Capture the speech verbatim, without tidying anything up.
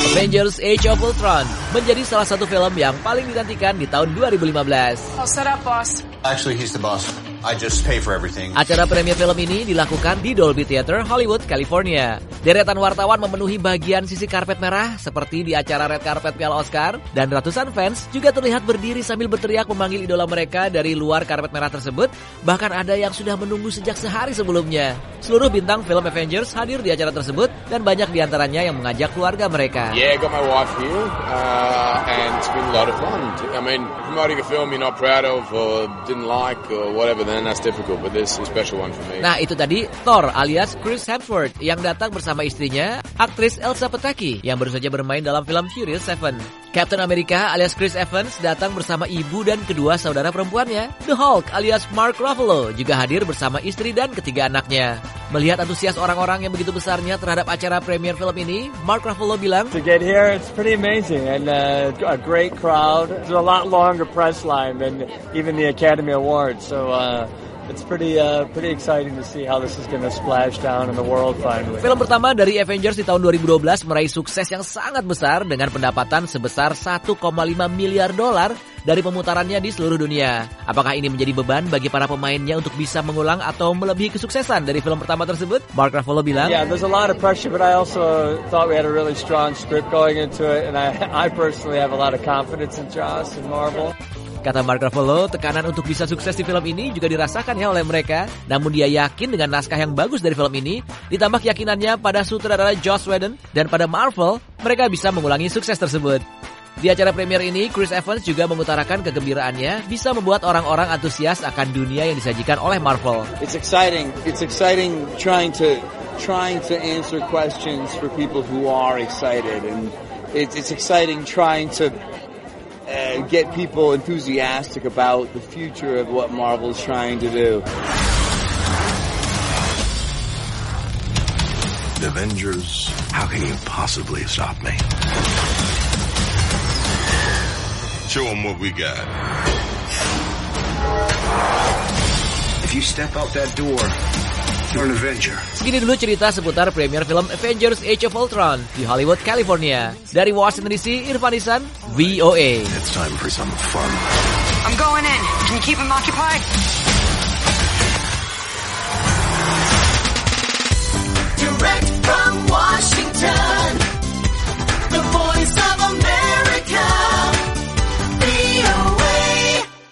Avengers Age of Ultron menjadi salah satu film yang paling dinantikan di tahun dua ribu lima belas. I'll set up, boss. Actually, he's the boss. I just pay for everything. Acara premier film ini dilakukan di Dolby Theater, Hollywood, California. Deretan wartawan memenuhi bagian sisi karpet merah seperti di acara Red Carpet Piala Oscar, dan ratusan fans juga terlihat berdiri sambil berteriak memanggil idola mereka dari luar karpet merah tersebut. Bahkan ada yang sudah menunggu sejak sehari sebelumnya. Seluruh bintang film Avengers hadir di acara tersebut dan banyak diantaranya yang mengajak keluarga mereka. Yeah, I got my wife here, uh, and it's been a lot of fun. I mean, promoting a film you're not proud of or didn't like or whatever, then that's difficult, but this is a special one for me. Nah, itu tadi Thor alias Chris Hemsworth yang datang bersama istrinya, aktris Elsa Pataky yang baru saja bermain dalam film Furious seven. Captain America alias Chris Evans datang bersama ibu dan kedua saudara perempuannya. The Hulk alias Mark Ruffalo juga hadir bersama istri dan ketiga anaknya. Melihat antusias orang-orang yang begitu besarnya terhadap acara premier film ini, Mark Ruffalo bilang, To get here, it's pretty amazing and uh, a great crowd. It's a lot longer press line than even the Academy Awards, so uh, it's pretty uh, pretty exciting to see how this is going to splash down in the world finally. Film pertama dari Avengers di tahun dua ribu dua belas meraih sukses yang sangat besar dengan pendapatan sebesar satu koma lima miliar dolar dari pemutarannya di seluruh dunia. Apakah ini menjadi beban bagi para pemainnya untuk bisa mengulang atau melebihi kesuksesan dari film pertama tersebut? Mark Ruffalo bilang, Yeah, there's a lot of pressure, but I also thought we had a really strong script going into it, and I, I personally have a lot of confidence in Joss and Marvel. Kata Mark Ruffalo, tekanan untuk bisa sukses di film ini juga dirasakan ya oleh mereka. Namun dia yakin dengan naskah yang bagus dari film ini, ditambah keyakinannya pada sutradara Joss Whedon dan pada Marvel, mereka bisa mengulangi sukses tersebut. Di acara premier ini, Chris Evans juga mengutarakan kegembiraannya bisa membuat orang-orang antusias akan dunia yang disajikan oleh Marvel. It's exciting. It's exciting trying to trying to answer questions for people who are excited, and it's, it's exciting trying to Uh, get people enthusiastic about the future of what Marvel's trying to do. The Avengers, how can you possibly stop me? Show them what we got. If you step out that door, you're an Avenger. Segini dulu cerita seputar premier film Avengers Age of Ultron di Hollywood, California. Dari Washington D C, Irfan Isan, V O A. It's time for some fun. I'm going in. Can you keep him occupied?